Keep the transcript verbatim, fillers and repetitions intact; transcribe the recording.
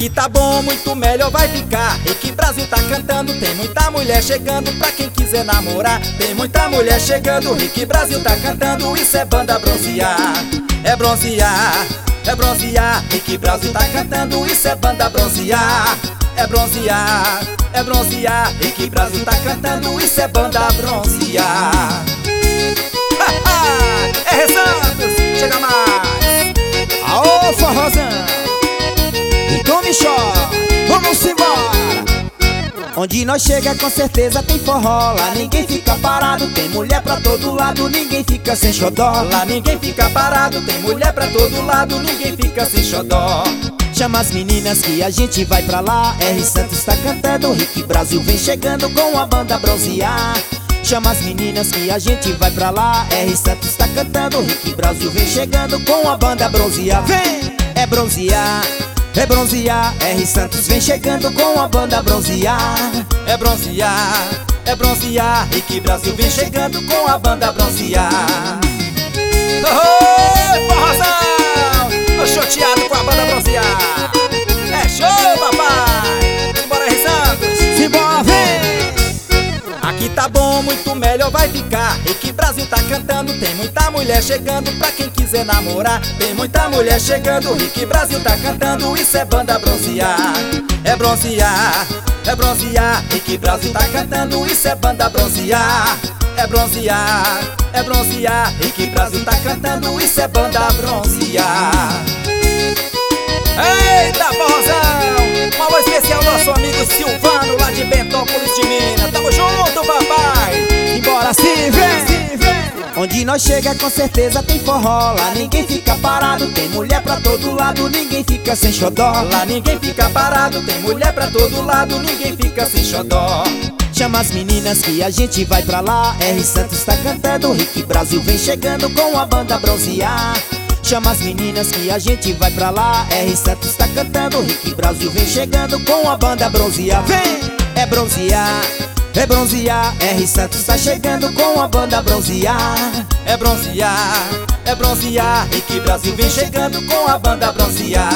Aqui tá bom, muito melhor vai ficar. Rick Brasil tá cantando, tem muita mulher chegando pra quem quiser namorar. Tem muita mulher chegando, Rick Brasil tá cantando, isso é banda bronzear. É bronzear, é bronzear, Rick Brasil tá cantando, isso é banda bronzear. É bronzear, é bronzear, Rick Brasil tá cantando, isso é banda bronzear. É Santos, chega mais. Aô, forrozão, então me chora, vamos embora. Onde nós chega com certeza tem forró. Lá ninguém fica parado, tem mulher pra todo lado, ninguém fica sem xodó. Lá ninguém fica parado, tem mulher pra todo lado, ninguém fica sem xodó. Chama as meninas que a gente vai pra lá. R Santos tá cantando, Rick Brasil vem chegando com a banda bronzear. Chama as meninas que a gente vai pra lá. R Santos tá cantando, Rick Brasil vem chegando com a banda bronzear. Vem! É bronzear, é bronzear, R Santos vem chegando com a banda bronzear. É bronzear, é bronzear, Rick Brasil vem chegando com a banda bronzear. Oi, forrozão! Tô choteado com a banda bronzear. É show, papai! Bora, R Santos! Simbora, vem! Aqui tá bom, muito melhor vai ficar. Rick Brasil tá cantando, tem muita mulher chegando pra quem quiser namorar. Tem muita mulher chegando, Rick Brasil tá cantando, isso é banda bronzear. É bronzear, é bronzear, Rick Brasil tá cantando, isso é banda bronzear. É bronzear, é bronzear, Rick Brasil tá cantando, isso é banda bronzear. Eita, forrozão! Um alô especial ao nosso amigo Silvano, lá de Bentópolis de Minas. Tamo junto, papai! Embora se vem, se vem. Onde nós chega com certeza tem forró. Lá ninguém fica parado, tem mulher pra todo lado, ninguém fica sem xodó. Lá ninguém fica parado, tem mulher pra todo lado, ninguém fica sem xodó. Chama as meninas que a gente vai pra lá. R Santos tá cantando, Rick Brasil vem chegando com a banda bronzear. Chama as meninas que a gente vai pra lá. R Santos tá cantando, Rick Brasil vem chegando com a banda bronzear. Vem! É bronzear, é bronzear, R Santos tá chegando com a banda bronzear. É bronzear, é bronzear, Rick Brasil vem chegando com a banda bronzear.